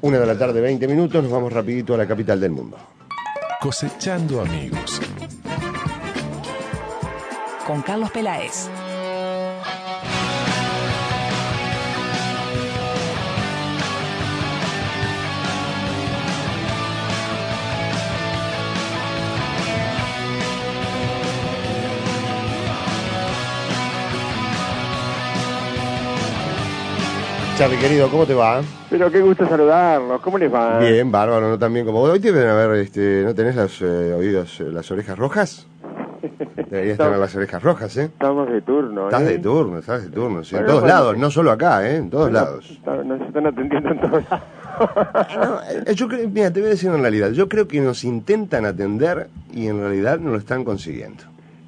1 de la tarde, 20 minutos, nos vamos rapidito a la capital del mundo. Cosechando amigos. Con Carlos Peláez. Charly, querido, ¿cómo te va? Pero qué gusto saludarlos, ¿cómo les va? Bien, bárbaro, no tan bien como vos. Hoy deben haber, ¿no tenés las oídos, las orejas rojas? Deberías tener las orejas rojas, ¿eh? Estamos de turno, Estás de turno, sí, en todos lados, no solo acá, en todos lados. Nos están atendiendo en todos lados. Yo creo, mira, te voy a decir en realidad, yo creo que nos intentan atender y en realidad no lo están consiguiendo.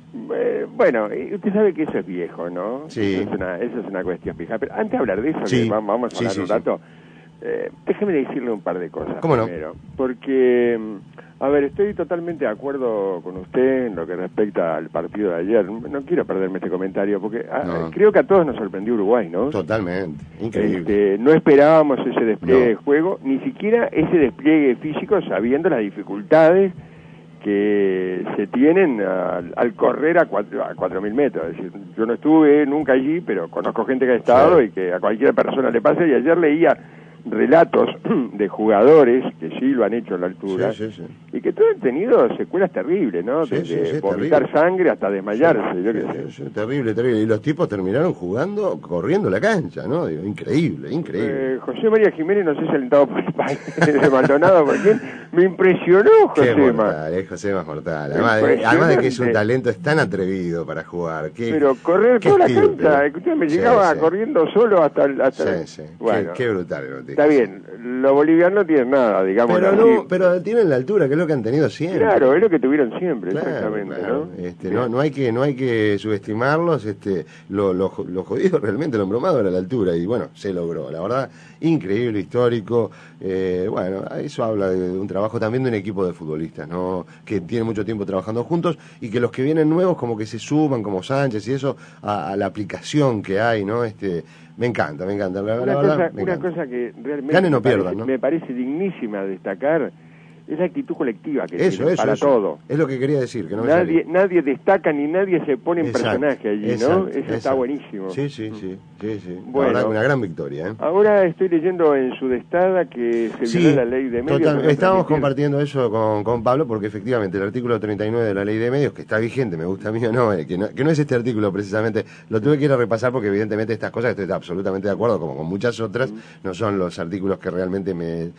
Bueno, usted sabe que eso es viejo, ¿no? Sí. Eso es una cuestión fija. Pero antes de hablar de eso, sí. que vamos a hablar un rato, déjeme decirle un par de cosas. ¿Cómo no? Primero, porque, a ver, estoy totalmente de acuerdo con usted en lo que respecta al partido de ayer. No quiero perderme este comentario, porque creo que a todos nos sorprendió Uruguay, ¿no? Totalmente, increíble. No esperábamos ese despliegue de juego, ni siquiera ese despliegue físico, sabiendo las dificultades que se tienen al correr a 4.000 metros. Es decir, yo no estuve nunca allí, pero conozco gente que ha estado y que a cualquier persona le pasa, y ayer leía relatos de jugadores que sí lo han hecho a la altura, y que todos han tenido secuelas terribles, ¿no? Desde vomitar terrible. Sangre hasta desmayarse, yo qué sé. Terrible. Y los tipos terminaron jugando, corriendo la cancha, ¿no? Digo, increíble. José María Jiménez, no sé si alentado por el país de Maldonado, por quién, me impresionó José. José más mortal. Además de que es un talento, es tan atrevido para jugar. Pero correr toda la cancha, usted me llegaba corriendo solo hasta bueno, qué brutal. Está bien, los bolivianos no tienen nada, digamos. Pero tienen la altura, que es lo que han tenido siempre. Claro, es lo que tuvieron siempre, exactamente, ¿no? No hay que subestimarlos, lo jodido realmente, lo embromado era la altura, y bueno, se logró, la verdad, increíble, histórico. Bueno, eso habla de un trabajo también de un equipo de futbolistas, ¿no? Que tienen mucho tiempo trabajando juntos, y que los que vienen nuevos como que se suman, como Sánchez y eso, a la aplicación que hay, ¿no? Me encanta. Una cosa que realmente me parece dignísima de destacar es la actitud colectiva que tienen para todo. Es lo que quería decir, que no nadie destaca ni nadie se pone en personaje allí, ¿no? Eso está buenísimo. Sí. Bueno, la verdad, una gran victoria, ¿eh? Ahora estoy leyendo en Sudestada que se violó la ley de medios. Estábamos compartiendo eso con Pablo, porque efectivamente el artículo 39 de la ley de medios, que está vigente, me gusta a mí o no, que no es este artículo precisamente, lo tuve que ir a repasar porque evidentemente estas cosas, estoy absolutamente de acuerdo, como con muchas otras, no son los artículos que realmente me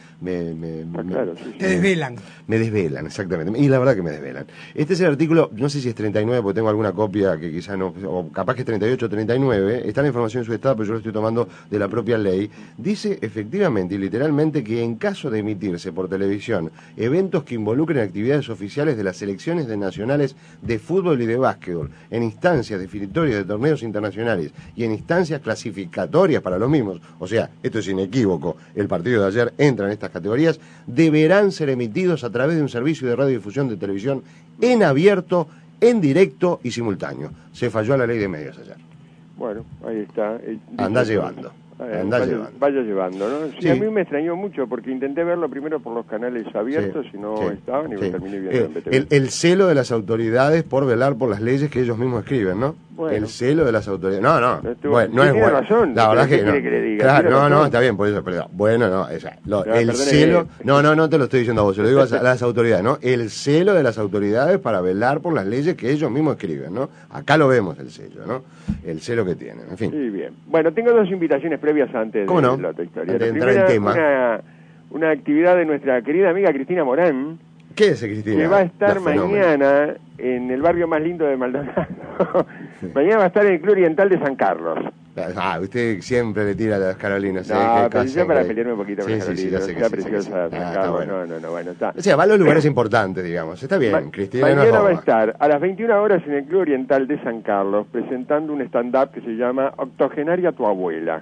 desvelan. Me desvelan, exactamente, y la verdad que me desvelan. Este es el artículo, no sé si es 39, porque tengo alguna copia que quizá no, o capaz que es 38 o 39, está la información en su estado, pero yo lo estoy tomando de la propia ley. Dice efectivamente y literalmente que en caso de emitirse por televisión eventos que involucren actividades oficiales de las selecciones nacionales de fútbol y de básquetbol, en instancias definitorias de torneos internacionales y en instancias clasificatorias para los mismos, o sea, esto es inequívoco, el partido de ayer entra en estas categorías, deberán ser emitidos a través de un servicio de radiodifusión de televisión en abierto, en directo y simultáneo. Se falló a la ley de medios ayer. Bueno, ahí está. Anda llevando. Vaya llevando, ¿no? Sí, a mí me extrañó mucho porque intenté verlo primero por los canales abiertos y no estaban, y me terminé viendo en BTV. El celo de las autoridades por velar por las leyes que ellos mismos escriben, ¿no? Bueno. El celo de las autoridades. No es bueno. Razón, la verdad que no. Que le diga? Claro, está bien, por eso, perdón. Bueno, el celo, no te lo estoy diciendo a vos, se lo digo a las autoridades, ¿no? El celo de las autoridades para velar por las leyes que ellos mismos escriben, ¿no? Acá lo vemos el sello, ¿no? El celo que tienen, en fin. Sí, bien. Bueno, tengo dos invitaciones previas antes de la otra historia. Antes de entrar en tema. Una actividad de nuestra querida amiga Cristina Morán. ¿Qué es Cristina? Que va a estar mañana en el barrio más lindo de Maldonado. Mañana va a estar en el Club Oriental de San Carlos. Usted siempre le tira a las Carolinas. Pero yo para pelearme un poquito con las Carolinas. Preciosa San Carlos. Bueno, está. O sea, va a los lugares importantes, digamos. Está bien, Cristina. Mañana va a estar a las 21 horas en el Club Oriental de San Carlos presentando un stand-up que se llama Octogenaria tu abuela.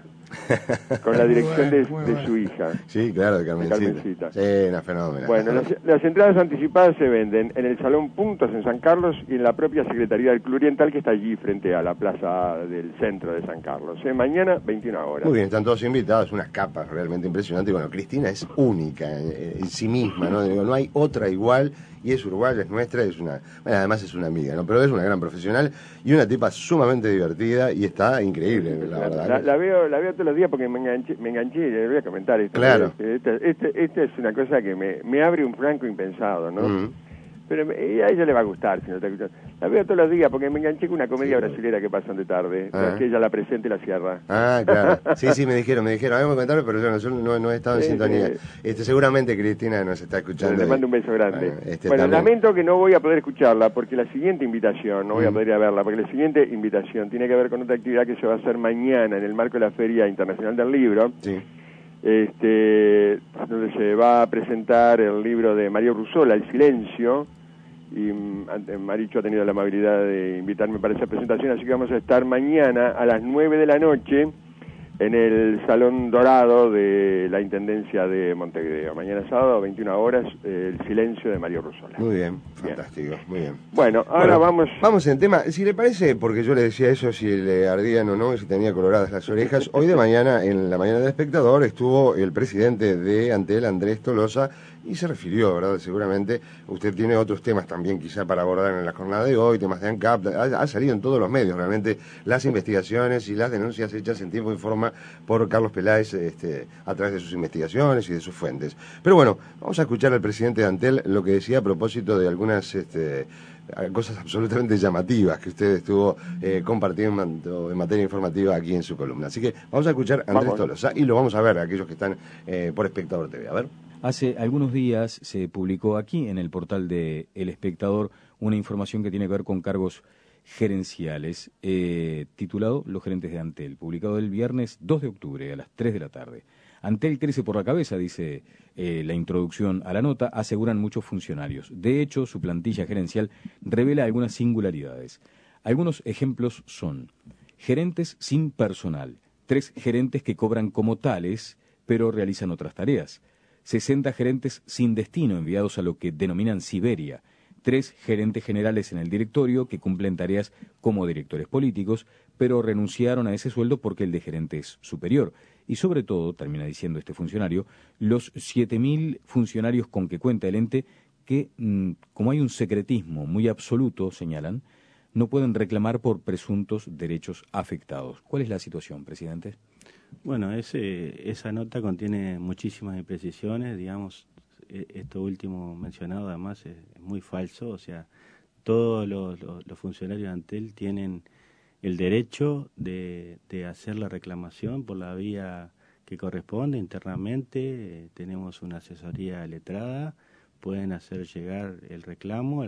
con la dirección de su hija. Sí, claro, de Carmencita. Carmencita. Sí, una fenómena. Bueno, las entradas anticipadas se venden en el Salón Puntos en San Carlos y en la propia Secretaría del Club Oriental, que está allí frente a la plaza del centro de San Carlos. Mañana, 21 horas. Muy bien, están todos invitados, unas capas realmente impresionantes. Y bueno, Cristina es única en sí misma, ¿no? Digo, no hay otra igual, y es uruguaya, es nuestra, es una... Bueno, además es una amiga, ¿no? Pero es una gran profesional y una tipa sumamente divertida y está increíble, la verdad. La veo todos los días porque me enganché y le voy a comentar esto. Claro. Esta es una cosa que me abre un flanco impensado, ¿no? Pero a ella le va a gustar si no está escuchando. La veo todos los días porque me enganché con una comedia brasilera que pasan de tarde, que ella la presente y la cierra. Ah, claro. Sí, me dijeron, a mí me comentaron, pero yo no he estado en sintonía. Seguramente Cristina nos está escuchando. Le mando un beso grande. Bueno, también. lamento que no voy a poder escucharla porque la siguiente invitación, no voy a poder ir a verla, porque la siguiente invitación tiene que ver con otra actividad que se va a hacer mañana en el marco de la Feria Internacional del Libro. Sí. Donde se va a presentar el libro de Mario Ruzola, El Silencio, y Maricho ha tenido la amabilidad de invitarme para esa presentación, así que vamos a estar mañana a las 9 de la noche en el Salón Dorado de la Intendencia de Montevideo. Mañana sábado, 21 horas, El Silencio de Mario Ruzola. Muy bien, fantástico, muy bien. Bueno, ahora vamos en tema. Si le parece, porque yo le decía eso, si le ardían o no, si tenía coloradas las orejas, hoy de mañana, en la mañana del Espectador, estuvo el presidente de Antel, Andrés Tolosa, y se refirió, ¿verdad? Seguramente usted tiene otros temas también quizá para abordar en la jornada de hoy, temas de ANCAP, ha salido en todos los medios realmente las investigaciones y las denuncias hechas en tiempo y forma por Carlos Peláez a través de sus investigaciones y de sus fuentes. Pero bueno, vamos a escuchar al presidente de Antel lo que decía a propósito de algunas cosas absolutamente llamativas que usted estuvo compartiendo en materia informativa aquí en su columna. Así que vamos a escuchar a Andrés Tolosa y lo vamos a ver, aquellos que están por Espectador TV. A ver. Hace algunos días se publicó aquí en el portal de El Espectador una información que tiene que ver con cargos gerenciales, titulado Los gerentes de Antel, publicado el viernes 2 de octubre a las 3 de la tarde. Antel crece por la cabeza, dice la introducción a la nota, aseguran muchos funcionarios. De hecho, su plantilla gerencial revela algunas singularidades. Algunos ejemplos son gerentes sin personal, 3 gerentes que cobran como tales, pero realizan otras tareas. 60 gerentes sin destino enviados a lo que denominan Siberia, 3 gerentes generales en el directorio que cumplen tareas como directores políticos, pero renunciaron a ese sueldo porque el de gerente es superior. Y sobre todo, termina diciendo este funcionario, los 7.000 funcionarios con que cuenta el ente que, como hay un secretismo muy absoluto, señalan, no pueden reclamar por presuntos derechos afectados. ¿Cuál es la situación, presidente? Bueno, esa nota contiene muchísimas imprecisiones, digamos, esto último mencionado además es muy falso, o sea, todos los funcionarios de Antel tienen el derecho de hacer la reclamación por la vía que corresponde internamente, tenemos una asesoría letrada, pueden hacer llegar el reclamo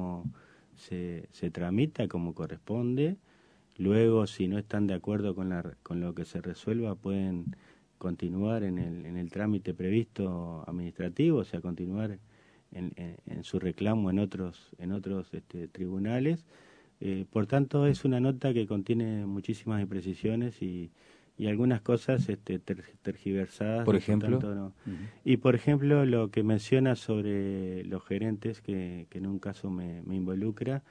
se tramita como corresponde. Luego, si no están de acuerdo con lo que se resuelva, pueden continuar en el trámite previsto administrativo, o sea, continuar en su reclamo en otros tribunales. Por tanto, es una nota que contiene muchísimas imprecisiones y algunas cosas tergiversadas. Por ejemplo. Tanto, no. Y por ejemplo, lo que menciona sobre los gerentes, que en un caso me involucra.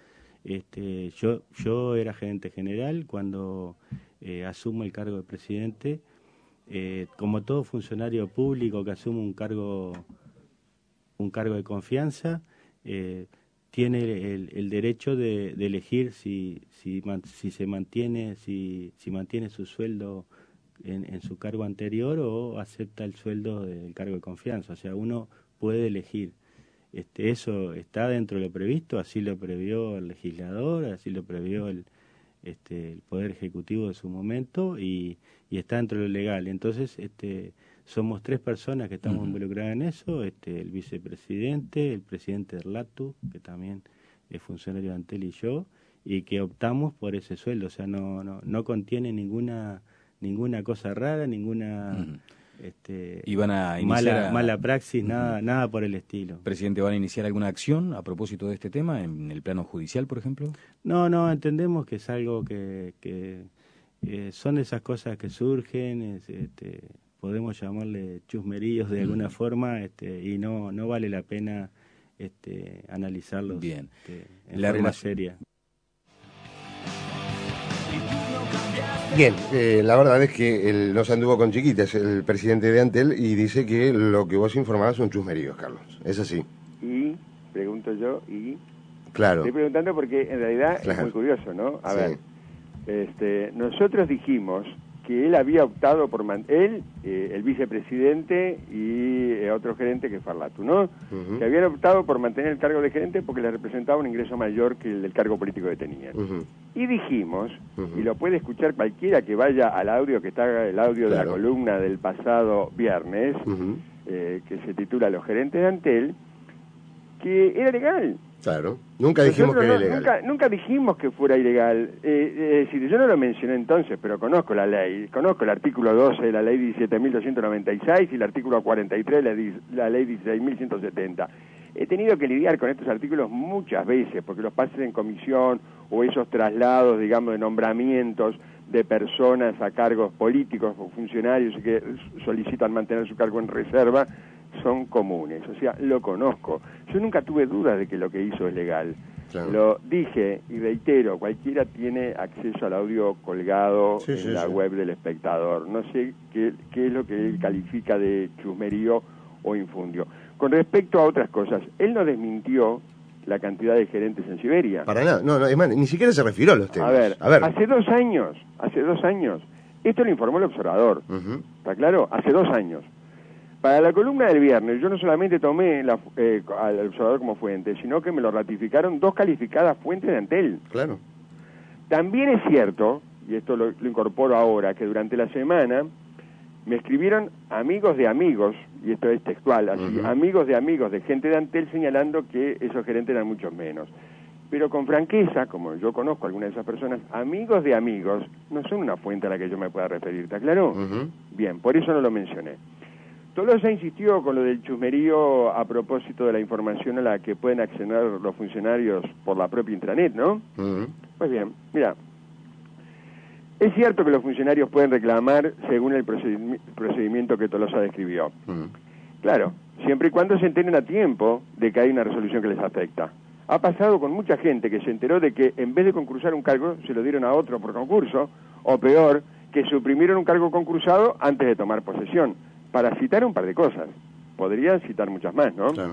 Yo era gerente general cuando asumo el cargo de presidente. Como todo funcionario público que asume un cargo de confianza, tiene el derecho de elegir si mantiene su sueldo en su cargo anterior o acepta el sueldo del cargo de confianza. O sea, uno puede elegir. Eso está dentro de lo previsto, así lo previó el legislador, así lo previó el Poder Ejecutivo de su momento y está dentro de lo legal. Entonces, somos 3 personas que estamos involucradas en eso, el vicepresidente, el presidente de RLATU, que también es funcionario de Antel, y yo, y que optamos por ese sueldo. O sea, no contiene ninguna cosa rara, ninguna... ¿Y van a iniciar mala praxis, nada por el estilo. Presidente, ¿van a iniciar alguna acción a propósito de este tema en el plano judicial, por ejemplo? No, entendemos que es algo que son esas cosas que surgen, podemos llamarle chusmeríos de alguna forma, y no vale la pena analizarlos Bien. En forma seria. Bien, la verdad es que no se anduvo con chiquitas el presidente de Antel y dice que lo que vos informabas son chusmeríos, Carlos. Es así. Y, pregunto yo, Claro. Estoy preguntando porque en realidad es muy curioso, ¿no? A ver, nosotros dijimos que él había optado por el vicepresidente y otro gerente que es Farlatu, ¿no? Que habían optado por mantener el cargo de gerente porque le representaba un ingreso mayor que el del cargo político que tenían. Y dijimos, y lo puede escuchar cualquiera que vaya al audio, que está el audio de la columna del pasado viernes, que se titula Los gerentes de Antel, que era legal. Claro, nunca dijimos que era ilegal. Nunca dijimos que fuera ilegal. Es decir, yo no lo mencioné entonces, pero conozco la ley. Conozco el artículo 12 de la ley 17.296 y el artículo 43 de la ley 16.170. He tenido que lidiar con estos artículos muchas veces, porque los pases en comisión o esos traslados, digamos, de nombramientos de personas a cargos políticos o funcionarios que solicitan mantener su cargo en reserva, son comunes, o sea, lo conozco. Yo nunca tuve dudas de que lo que hizo es legal. Claro. Lo dije y reitero, cualquiera tiene acceso al audio colgado en la web del espectador. No sé qué es lo que él califica de chusmerío o infundio. Con respecto a otras cosas, él no desmintió la cantidad de gerentes en Siberia. Para nada, no, es más, ni siquiera se refirió a los temas. A ver, hace dos años, esto lo informó el observador, ¿está claro? Hace 2 años. Para la columna del viernes, yo no solamente tomé al observador como fuente, sino que me lo ratificaron 2 calificadas fuentes de Antel. Claro. También es cierto, y esto lo incorporo ahora, que durante la semana me escribieron amigos de amigos, y esto es textual, así, amigos de gente de Antel señalando que esos gerentes eran muchos menos. Pero con franqueza, como yo conozco a algunas de esas personas, amigos de amigos no son una fuente a la que yo me pueda referir, ¿está claro? Bien, por eso no lo mencioné. Tolosa insistió con lo del chusmerío a propósito de la información a la que pueden acceder los funcionarios por la propia intranet, ¿no? Pues bien, mira, es cierto que los funcionarios pueden reclamar según el procedimiento que Tolosa describió. Claro, siempre y cuando se enteren a tiempo de que hay una resolución que les afecta. Ha pasado con mucha gente que se enteró de que en vez de concursar un cargo, se lo dieron a otro por concurso, o peor, que suprimieron un cargo concursado antes de tomar posesión. Para citar un par de cosas. Podría citar muchas más, ¿no? Claro.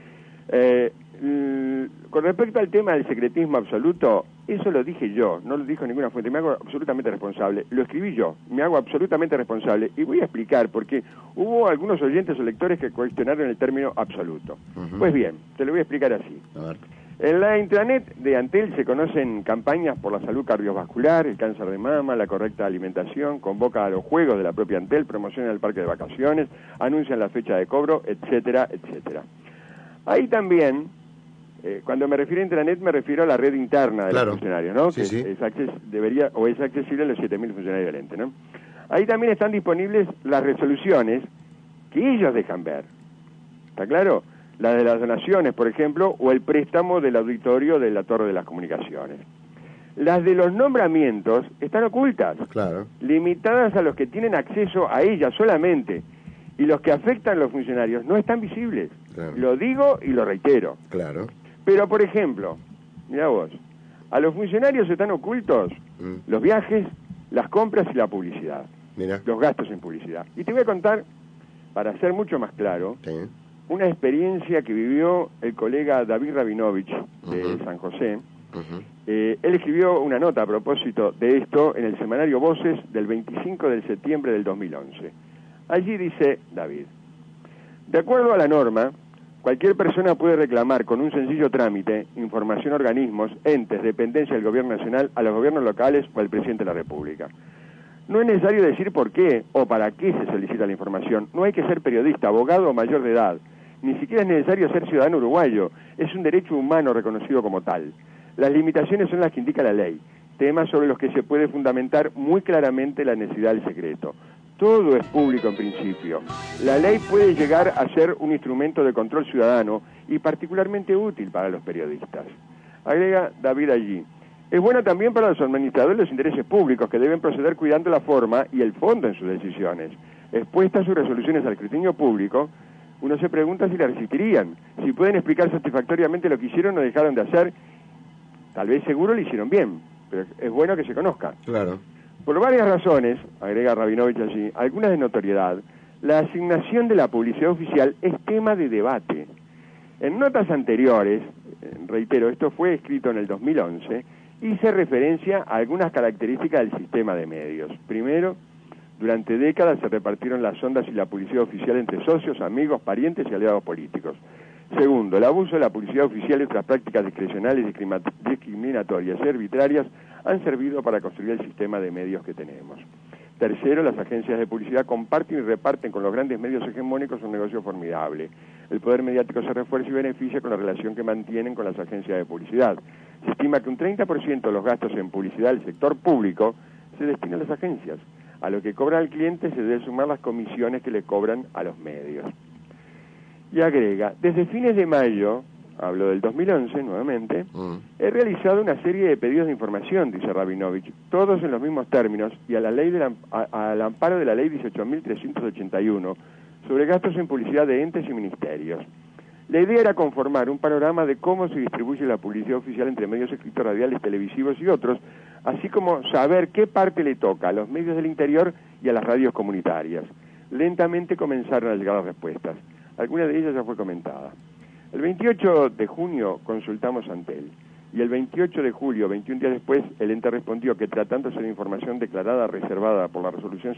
Con respecto al tema del secretismo absoluto, eso lo dije yo, no lo dijo ninguna fuente, me hago absolutamente responsable. Lo escribí yo, me hago absolutamente responsable. Y voy a explicar, porque hubo algunos oyentes o lectores que cuestionaron el término absoluto. Pues bien, te lo voy a explicar así. A ver. En la intranet de Antel se conocen campañas por la salud cardiovascular, el cáncer de mama, la correcta alimentación, convoca a los juegos de la propia Antel, promociona el parque de vacaciones, anuncian la fecha de cobro, etcétera, etcétera. Ahí también, cuando me refiero a intranet, me refiero a la red interna de los funcionarios, ¿no? Sí, que es accesible a los 7.000 funcionarios del ente, ¿no? Ahí también están disponibles las resoluciones que ellos dejan ver. ¿Está claro? La de las donaciones, por ejemplo, o el préstamo del auditorio de la Torre de las Comunicaciones. Las de los nombramientos están ocultas, limitadas a los que tienen acceso a ellas solamente, y los que afectan a los funcionarios no están visibles. Lo digo y lo reitero. Pero, por ejemplo, mira vos, a los funcionarios están ocultos los viajes, las compras y la publicidad, los gastos en publicidad. Y te voy a contar, para ser mucho más claro, una experiencia que vivió el colega David Rabinovich de San José. Él escribió una nota a propósito de esto en el semanario Voces del 25 de septiembre del 2011. Allí dice David: de acuerdo a la norma, cualquier persona puede reclamar con un sencillo trámite información a organismos, entes, dependencias del gobierno nacional, a los gobiernos locales o al presidente de la República. No es necesario decir por qué o para qué se solicita la información. No hay que ser periodista, abogado o mayor de edad. Ni siquiera es necesario ser ciudadano uruguayo. Es un derecho humano reconocido como tal. Las limitaciones son las que indica la ley, temas sobre los que se puede fundamentar muy claramente la necesidad del secreto. Todo es público en principio. La ley puede llegar a ser un instrumento de control ciudadano y particularmente útil para los periodistas. Agrega David allí: Es bueno también para los administradores de los intereses públicos, que deben proceder cuidando la forma y el fondo en sus decisiones. Expuestas sus resoluciones al escrutinio público, uno se pregunta si la resistirían, si pueden explicar satisfactoriamente lo que hicieron o dejaron de hacer. Tal vez seguro lo hicieron bien, pero es bueno que se conozca. Claro. Por varias razones, agrega Rabinovich allí, algunas de notoriedad, la asignación de la publicidad oficial es tema de debate. En notas anteriores, reitero, esto fue escrito en el 2011, hice referencia a algunas características del sistema de medios. Primero, durante décadas se repartieron las ondas y la publicidad oficial entre socios, amigos, parientes y aliados políticos. Segundo, el abuso de la publicidad oficial y otras prácticas discrecionales, discriminatorias y arbitrarias han servido para construir el sistema de medios que tenemos. Tercero, las agencias de publicidad comparten y reparten con los grandes medios hegemónicos un negocio formidable. El poder mediático se refuerza y beneficia con la relación que mantienen con las agencias de publicidad. Se estima que un 30% de los gastos en publicidad del sector público se destina a las agencias. A lo que cobra el cliente se debe sumar las comisiones que le cobran a los medios. Y agrega, desde fines de mayo, hablo del 2011 nuevamente, he realizado una serie de pedidos de información, dice Rabinovich, todos en los mismos términos y al amparo de la ley 18.381 sobre gastos en publicidad de entes y ministerios. La idea era conformar un panorama de cómo se distribuye la publicidad oficial entre medios escritos, radiales, televisivos y otros, así como saber qué parte le toca a los medios del interior y a las radios comunitarias. Lentamente comenzaron a llegar las respuestas. Alguna de ellas ya fue comentada. El 28 de junio consultamos Antel y el 28 de julio, 21 días después, el ente respondió que tratándose de información declarada reservada por la resolución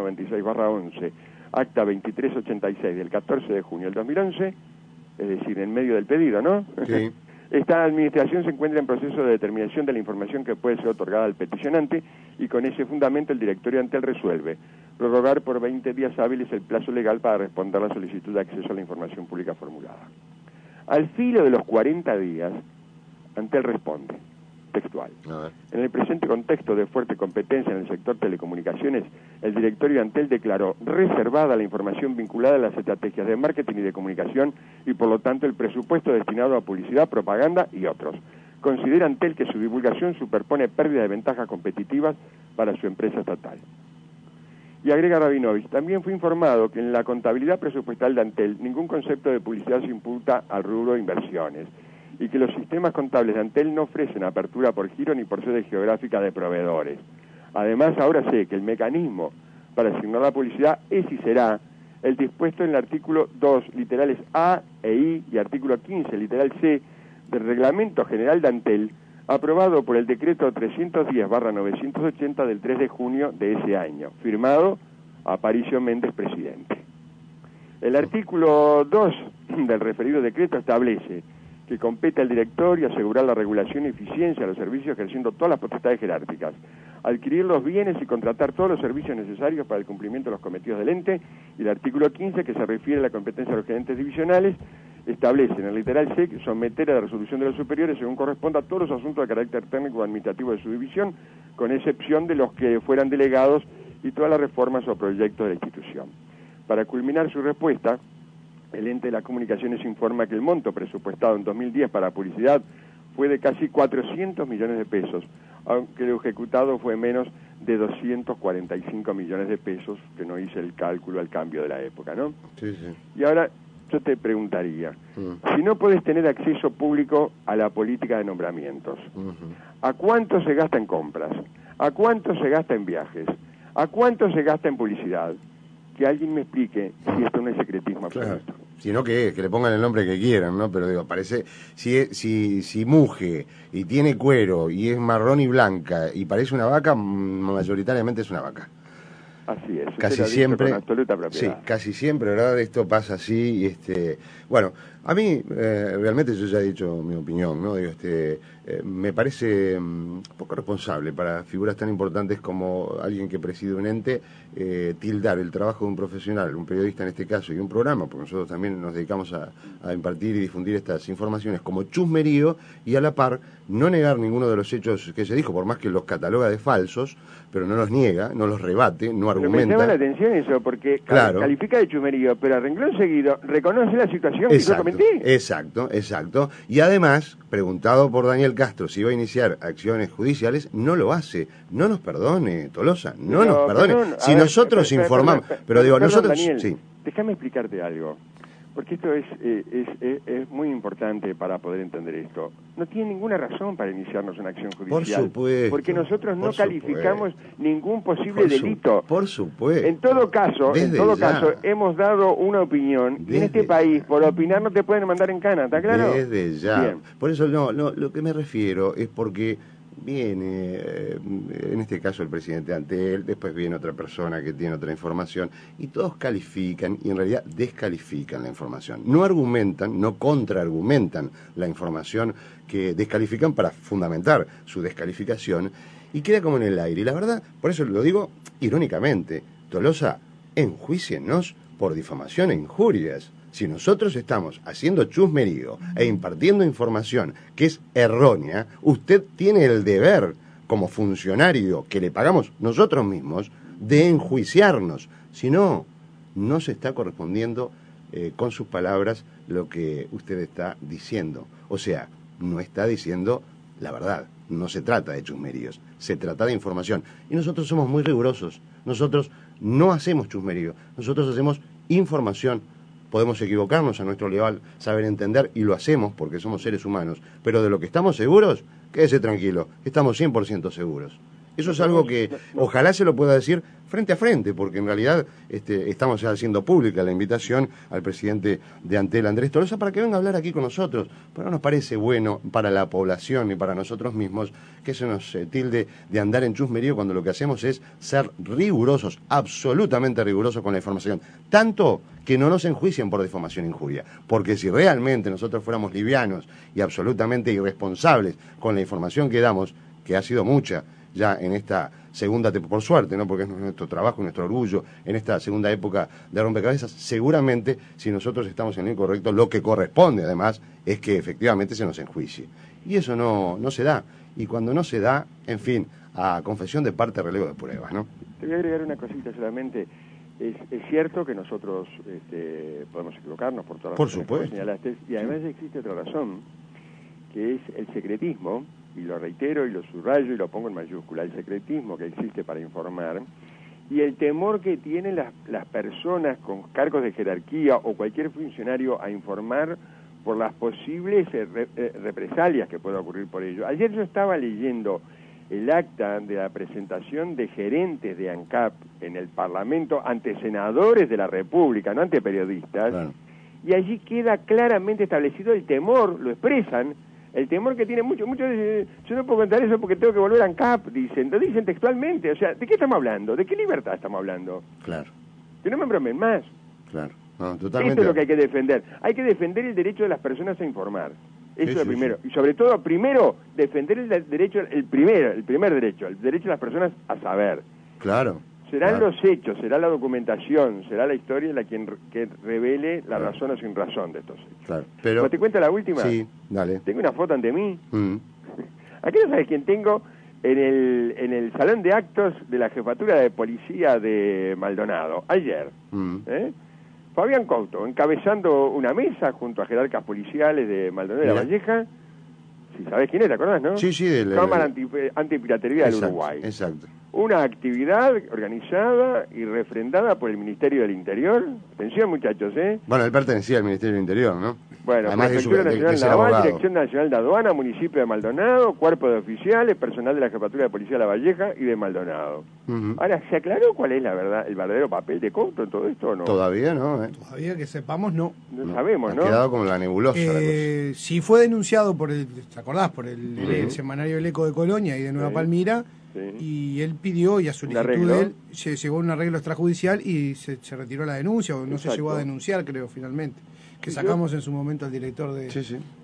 796/11, acta 2386 del 14 de junio del 2011, es decir, en medio del pedido, ¿no? Sí. Esta administración se encuentra en proceso de determinación de la información que puede ser otorgada al peticionante y con ese fundamento el directorio Antel resuelve prorrogar por 20 días hábiles el plazo legal para responder a la solicitud de acceso a la información pública formulada. Al filo de los 40 días, Antel responde, textual. En el presente contexto de fuerte competencia en el sector telecomunicaciones, el directorio Antel declaró reservada la información vinculada a las estrategias de marketing y de comunicación y por lo tanto el presupuesto destinado a publicidad, propaganda y otros. Considera Antel que su divulgación superpone pérdida de ventajas competitivas para su empresa estatal. Y agrega Rabinovich, también fue informado que en la contabilidad presupuestal de Antel ningún concepto de publicidad se imputa al rubro de inversiones y que los sistemas contables de Antel no ofrecen apertura por giro ni por sede geográfica de proveedores. Además, ahora sé que el mecanismo para asignar la publicidad es y será el dispuesto en el artículo 2, literales A e I, y artículo 15, literal C, del Reglamento General de Antel, aprobado por el decreto 310/980 del 3 de junio de ese año, firmado Aparicio Méndez, presidente. El artículo 2 del referido decreto establece que compete al directorio asegurar la regulación y eficiencia de los servicios ejerciendo todas las potestades jerárquicas, adquirir los bienes y contratar todos los servicios necesarios para el cumplimiento de los cometidos del ente, y el artículo 15, que se refiere a la competencia de los gerentes divisionales, establece en el literal C que someter a la resolución de los superiores según corresponda a todos los asuntos de carácter técnico o administrativo de su división, con excepción de los que fueran delegados y todas las reformas o proyectos de la institución. Para culminar su respuesta, el ente de las comunicaciones informa que el monto presupuestado en 2010 para publicidad fue de casi 400 millones de pesos, aunque lo ejecutado fue menos de 245 millones de pesos, que no hice el cálculo al cambio de la época, ¿no? Sí, sí. Y ahora yo te preguntaría, si no puedes tener acceso público a la política de nombramientos, ¿a cuánto se gasta en compras? ¿A cuánto se gasta en viajes? ¿A cuánto se gasta en publicidad? Que alguien me explique si esto no es secretismo absoluto. Claro. Sino que le pongan el nombre que quieran, ¿no? Pero digo, parece, si muge y tiene cuero y es marrón y blanca y parece una vaca, mayoritariamente es una vaca. Así es. Casi siempre, con absoluta propiedad. sí, casi siempre, ¿verdad? Esto pasa así y bueno, a mí realmente yo ya he dicho mi opinión, ¿no? Digo, me parece poco responsable para figuras tan importantes como alguien que preside un ente tildar el trabajo de un profesional, un periodista en este caso, y un programa, porque nosotros también nos dedicamos a impartir y difundir estas informaciones como chusmerío, y a la par no negar ninguno de los hechos que se dijo, por más que los cataloga de falsos, pero no los niega, no los rebate, no Pero argumenta. me llama la atención eso, porque Claro. califica de chusmerío, pero a renglón seguido reconoce la situación que yo comenté Fíjate. Exacto. Y además, preguntado por Daniel Castro si iba a iniciar acciones judiciales, no lo hace. No nos perdone, Tolosa, no nos perdone. Perdón, Si nosotros informamos... Pero digo, perdón, nosotros... Daniel, sí. déjame explicarte algo, porque esto es muy importante para poder entender esto. No tiene ninguna razón para iniciarnos una acción judicial. Por supuesto. Porque nosotros no calificamos ningún posible Por delito. Por supuesto. En todo caso, hemos dado una opinión, y en este país, por opinar no te pueden mandar en cana, ¿está claro? Desde ya. Bien. Por eso, no, lo que me refiero es porque viene, en este caso el presidente ante él, después viene otra persona que tiene otra información, y todos califican y en realidad descalifican la información. No argumentan, no contraargumentan la información que descalifican para fundamentar su descalificación, y queda como en el aire. Y la verdad, por eso lo digo irónicamente, Tolosa, enjuícienos por difamación e injurias. Si nosotros estamos haciendo chusmerío e impartiendo información que es errónea, usted tiene el deber, como funcionario que le pagamos nosotros mismos, de enjuiciarnos. Si no, no se está correspondiendo con sus palabras lo que usted está diciendo. O sea, no está diciendo la verdad. No se trata de chusmeríos, se trata de información. Y nosotros somos muy rigurosos. Nosotros no hacemos chusmerío, nosotros hacemos información. Podemos equivocarnos a nuestro legal saber entender, y lo hacemos porque somos seres humanos, pero de lo que estamos seguros, quédese tranquilo, estamos 100% seguros. Eso es algo que ojalá se lo pueda decir frente a frente, porque en realidad estamos haciendo pública la invitación al presidente de Antel, Andrés Tolosa, para que venga a hablar aquí con nosotros. Pero no nos parece bueno para la población y para nosotros mismos que se nos tilde de andar en chusmerío cuando lo que hacemos es ser rigurosos, absolutamente rigurosos con la información. Tanto que no nos enjuicien por difamación e injuria. Porque si realmente nosotros fuéramos livianos y absolutamente irresponsables con la información que damos, que ha sido mucha, ya en esta segunda, por suerte, ¿no? Porque es nuestro trabajo, nuestro orgullo, en esta segunda época de rompecabezas, seguramente, si nosotros estamos en lo incorrecto, lo que corresponde, además, es que efectivamente se nos enjuicie. Y eso no se da. Y cuando no se da, en fin, a confesión de parte, relevo de pruebas, ¿no? Te voy a agregar una cosita solamente. Es cierto que nosotros podemos equivocarnos por todas las razones que señalaste, y además existe otra razón, que es el secretismo, y lo reitero y lo subrayo y lo pongo en mayúscula, el secretismo que existe para informar y el temor que tienen las personas con cargos de jerarquía o cualquier funcionario a informar por las posibles represalias que pueda ocurrir por ello. Ayer yo estaba leyendo el acta de la presentación de gerentes de ANCAP en el Parlamento ante senadores de la República, no ante periodistas, claro. Y allí queda claramente establecido el temor, lo expresan, el temor que tiene muchos dicen, yo no puedo contar eso porque tengo que volver a ANCAP, dicen, lo dicen textualmente, o sea, ¿de qué estamos hablando? ¿De qué libertad estamos hablando? Claro. Que no me bromen más. Claro, no, totalmente. Esto es lo que hay que defender. Hay que defender el derecho de las personas a informar. Eso es lo primero. Sí. Y sobre todo, primero, defender el derecho, el primer derecho, el derecho de las personas a saber. Claro. Serán los hechos, será la documentación, será la historia la que revele la razón o sin razón de estos hechos. Claro. Pero ¿te cuento la última? Sí, dale. Tengo una foto ante mí. Aquí no sabes quién tengo en el salón de actos de la jefatura de policía de Maldonado, ayer. Fabián Couto, encabezando una mesa junto a jerarcas policiales de Maldonado de la Valleja. Si sabés quién es, ¿te acordás, no? Sí, de la Cámara Antipiratería del Uruguay. Exacto. Una actividad organizada y refrendada por el Ministerio del Interior. Atención, muchachos, ¿eh? Bueno, él pertenecía al Ministerio del Interior, ¿no? Bueno, Prefectura Nacional Naval, Dirección Nacional de Aduana, Municipio de Maldonado, Cuerpo de Oficiales, personal de la Jefatura de Policía de La Valleja y de Maldonado. Ahora, ¿se aclaró cuál es la verdad, el verdadero papel de Couto en todo esto o no? Todavía no, ¿eh? Todavía que sepamos, no. No sabemos, ¿no? Ha quedado como la nebulosa. Si fue denunciado por ¿te acordás? Por el semanario El Eco de Colonia y de Nueva Palmira. Sí. Y él pidió, y a solicitud de él, se llegó a un arreglo extrajudicial y se retiró la denuncia, o no se llegó a denunciar, creo, finalmente. Que sacamos en su momento al director de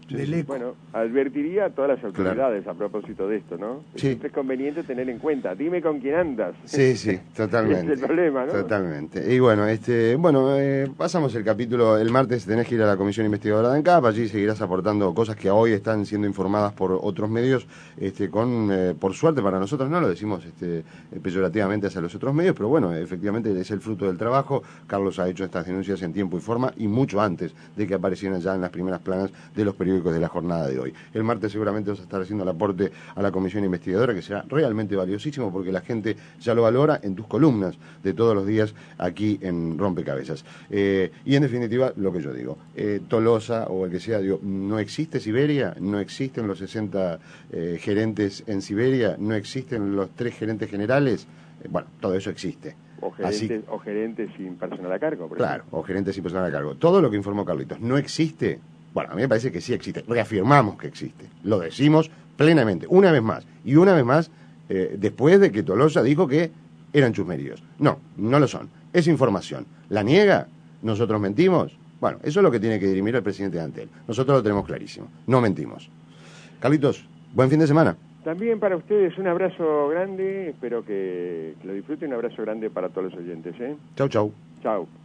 del eco. Bueno, advertiría a todas las autoridades a propósito de esto, ¿no? Sí. Siempre es conveniente tener en cuenta. Dime con quién andas. Sí, totalmente. Es el problema, ¿no? Totalmente. Y bueno, pasamos el capítulo. El martes tenés que ir a la Comisión Investigadora de ANCAP. Allí seguirás aportando cosas que hoy están siendo informadas por otros medios, por suerte para nosotros, no lo decimos peyorativamente hacia los otros medios, pero bueno, efectivamente es el fruto del trabajo. Carlos ha hecho estas denuncias en tiempo y forma y mucho antes de que aparecieran ya en las primeras planas de los periódicos de la jornada de hoy. El martes seguramente vas a estar haciendo el aporte a la Comisión Investigadora, que será realmente valiosísimo porque la gente ya lo valora en tus columnas de todos los días aquí en Rompecabezas. Y en definitiva, lo que yo digo, Tolosa o el que sea, digo, no existe Siberia, no existen los 60 gerentes en Siberia, no existen los 3 gerentes generales, bueno, todo eso existe. O gerentes sin personal a cargo. Claro, o gerentes sin personal a cargo. Todo lo que informó Carlitos no existe. Bueno, a mí me parece que sí existe. Reafirmamos que existe. Lo decimos plenamente, una vez más. Y una vez más, después de que Tolosa dijo que eran chusmeríos. No lo son. Es información. ¿La niega? ¿Nosotros mentimos? Bueno, eso es lo que tiene que dirimir el presidente de Antel. Nosotros lo tenemos clarísimo. No mentimos. Carlitos, buen fin de semana. También para ustedes un abrazo grande. Espero que lo disfruten. Un abrazo grande para todos los oyentes. Chau. Chau.